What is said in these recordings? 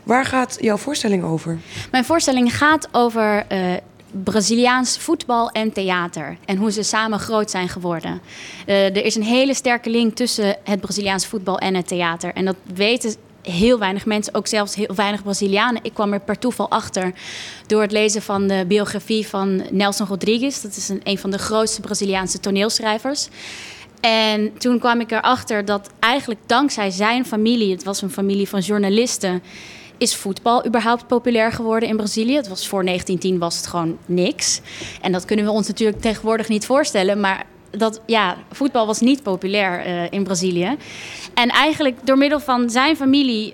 Waar gaat jouw voorstelling over? Mijn voorstelling gaat over Braziliaans voetbal en theater. En hoe ze samen groot zijn geworden. Er is een hele sterke link tussen het Braziliaans voetbal en het theater. En dat weten heel weinig mensen, ook zelfs heel weinig Brazilianen. Ik kwam er per toeval achter door het lezen van de biografie van Nelson Rodrigues. Dat is een van de grootste Braziliaanse toneelschrijvers. En toen kwam ik erachter dat eigenlijk dankzij zijn familie, het was een familie van journalisten, is voetbal überhaupt populair geworden in Brazilië. Het was voor 1910 was het gewoon niks. En dat kunnen we ons natuurlijk tegenwoordig niet voorstellen. Maar voetbal was niet populair in Brazilië. En eigenlijk door middel van zijn familie,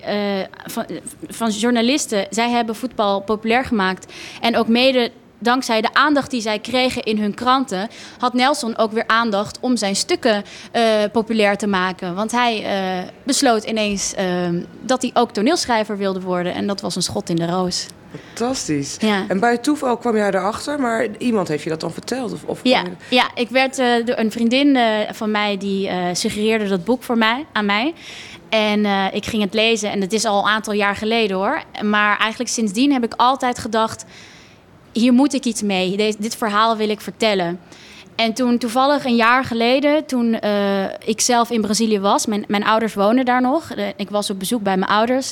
van journalisten, zij hebben voetbal populair gemaakt. En ook mede dankzij de aandacht die zij kregen in hun kranten, had Nelson ook weer aandacht om zijn stukken populair te maken. Want hij besloot ineens dat hij ook toneelschrijver wilde worden. En dat was een schot in de roos. Fantastisch. Ja. En bij toeval kwam jij erachter, maar iemand heeft je dat dan verteld? Ja, ik werd door een vriendin van mij die suggereerde dat boek aan mij. En ik ging het lezen en het is al een aantal jaar geleden hoor. Maar eigenlijk sindsdien heb ik altijd gedacht, hier moet ik iets mee. Dit verhaal wil ik vertellen. En toen toevallig een jaar geleden, toen ik zelf in Brazilië was, mijn ouders wonen daar nog. Ik was op bezoek bij mijn ouders.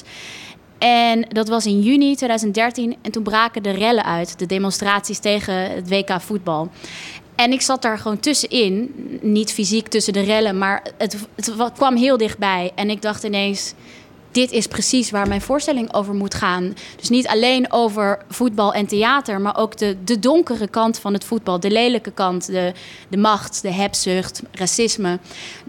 En dat was in juni 2013 en toen braken de rellen uit. De demonstraties tegen het WK voetbal. En ik zat daar gewoon tussenin. Niet fysiek tussen de rellen, maar het kwam heel dichtbij. En ik dacht ineens, dit is precies waar mijn voorstelling over moet gaan. Dus niet alleen over voetbal en theater, maar ook de donkere kant van het voetbal. De lelijke kant, de macht, de hebzucht, racisme.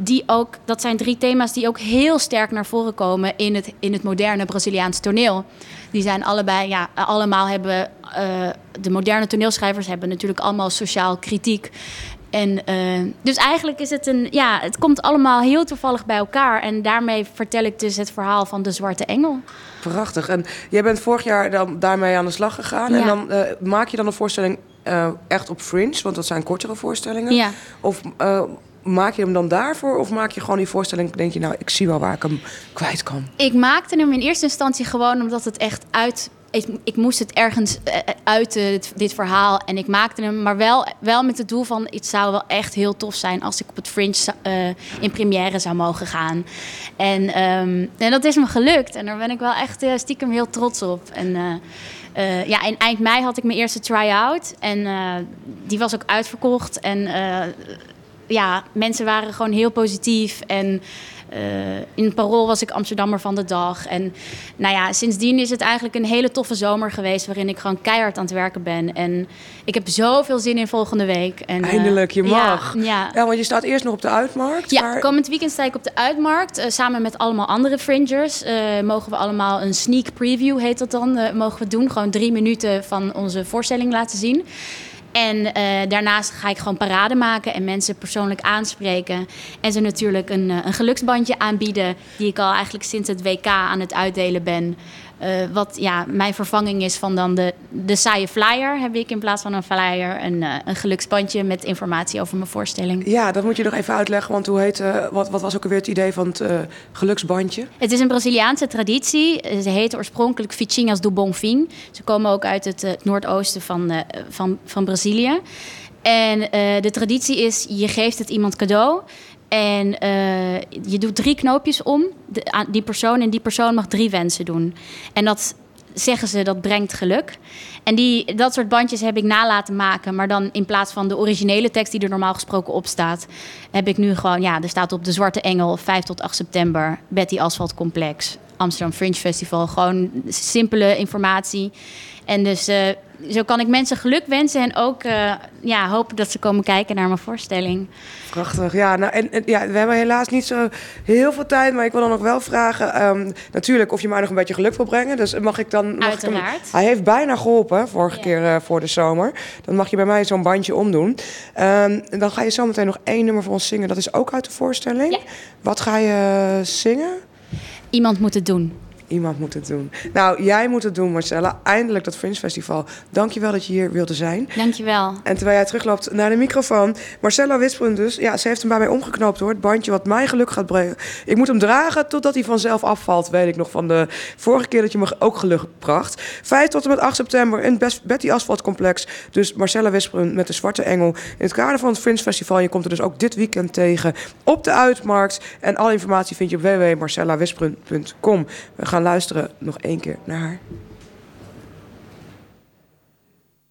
Dat zijn 3 thema's die ook heel sterk naar voren komen in het moderne Braziliaanse toneel. Die zijn allemaal hebben, de moderne toneelschrijvers hebben natuurlijk allemaal sociaal kritiek. En dus eigenlijk is het het komt allemaal heel toevallig bij elkaar. En daarmee vertel ik dus het verhaal van de Zwarte Engel. Prachtig. En jij bent vorig jaar dan daarmee aan de slag gegaan. Ja. En dan maak je dan een voorstelling echt op Fringe, want dat zijn kortere voorstellingen. Ja. Of maak je hem dan daarvoor? Of maak je gewoon die voorstelling, denk je, nou, ik zie wel waar ik hem kwijt kan? Ik maakte hem in eerste instantie gewoon omdat het echt ik moest het ergens uiten, dit verhaal. En ik maakte hem, maar wel met het doel van, het zou wel echt heel tof zijn als ik op het Fringe in première zou mogen gaan. En dat is me gelukt. En daar ben ik wel echt stiekem heel trots op. En in eind mei had ik mijn eerste try-out. En die was ook uitverkocht. En mensen waren gewoon heel positief. En in het Parool was ik Amsterdammer van de dag. En sindsdien is het eigenlijk een hele toffe zomer geweest, waarin ik gewoon keihard aan het werken ben. En ik heb zoveel zin in volgende week. En, eindelijk, je mag. Ja, want je staat eerst nog op de Uitmarkt. Ja, komend weekend sta ik op de Uitmarkt. Samen met allemaal andere fringers. Mogen we allemaal een sneak preview, heet dat dan. Mogen we doen. Gewoon 3 minuten van onze voorstelling laten zien. En daarnaast ga ik gewoon parade maken en mensen persoonlijk aanspreken. En ze natuurlijk een geluksbandje aanbieden, die ik al eigenlijk sinds het WK aan het uitdelen ben. Wat mijn vervanging is van dan de saaie flyer. Heb ik in plaats van een flyer een geluksbandje met informatie over mijn voorstelling. Ja, dat moet je nog even uitleggen, want wat was ook alweer het idee van het geluksbandje? Het is een Braziliaanse traditie. Ze heten oorspronkelijk Fichinhas do Bonfim. Ze komen ook uit het noordoosten van Brazilië. En de traditie is, je geeft het iemand cadeau. En je doet 3 knoopjes om die persoon. En die persoon mag 3 wensen doen. En dat zeggen ze, dat brengt geluk. En dat soort bandjes heb ik laten maken. Maar dan in plaats van de originele tekst die er normaal gesproken op staat, heb ik nu gewoon, er staat op de Zwarte Engel, 5 tot 8 september, Betty Asphalt Complex, Amsterdam Fringe Festival. Gewoon simpele informatie. En dus zo kan ik mensen geluk wensen en ook hopen dat ze komen kijken naar mijn voorstelling. Prachtig. Ja, we hebben helaas niet zo heel veel tijd, maar ik wil dan nog wel vragen, natuurlijk, of je mij nog een beetje geluk wil brengen. Dus mag ik dan... Uiteraard. Hij heeft bijna geholpen, vorige keer voor de zomer. Dan mag je bij mij zo'n bandje omdoen. Dan ga je zo meteen nog 1 nummer voor ons zingen. Dat is ook uit de voorstelling. Ja. Wat ga je zingen? Iemand moet het doen. Iemand moet het doen. Nou, jij moet het doen, Marcella. Eindelijk dat Fringe Festival. Dank je wel dat je hier wilde zijn. Dank je wel. En terwijl jij terugloopt naar de microfoon. Marcella Wisperen dus. Ja, ze heeft hem bij mij omgeknoopt hoor. Het bandje wat mij geluk gaat brengen. Ik moet hem dragen totdat hij vanzelf afvalt. Weet ik nog van de vorige keer dat je me ook geluk bracht. 5 tot en met 8 september in Betty Asphalt Complex. Dus Marcella Wisperen met de Zwarte Engel. In het kader van het Fringe Festival. Je komt er dus ook dit weekend tegen op de Uitmarkt. En alle informatie vind je op www.marcellawisperen.com. We gaan luisteren nog 1 keer naar haar.